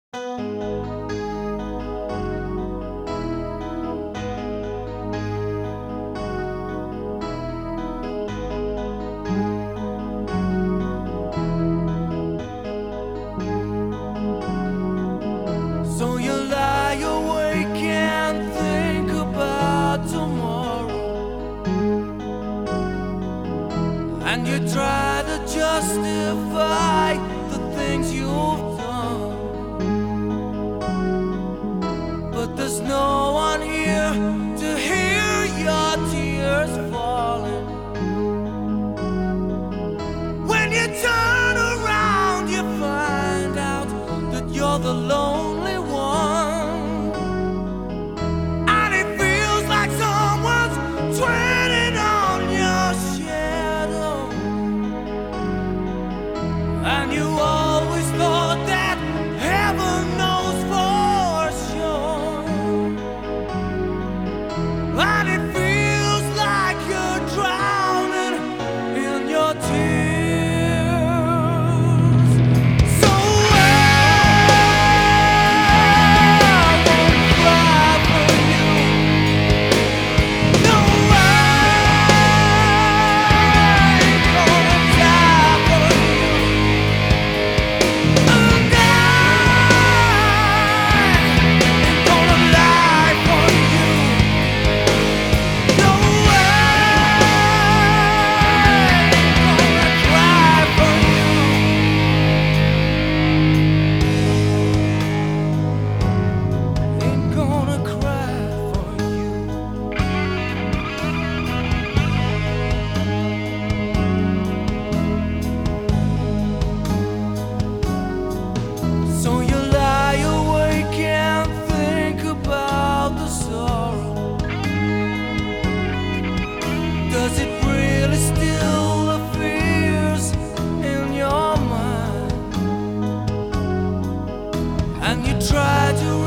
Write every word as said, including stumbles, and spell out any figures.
So you lie awake and think about tomorrow, and you try to justify the things you've done, but there's no one here to hear your tears falling. When you turn around, you find out that you're the lonely one. And it feels like someone's treading on your shadow. And you always thought that heaven knows for sure. And it feels like you're drowning in your tears. So I won't cry for you. No, I ain't gonna die for you. And I ain't gonna lie for you. No, I ain't gonna cry for you. Ain't gonna cry for you. So you lie awake and think about the sorrow. Does it really still the fears in your mind? And you try to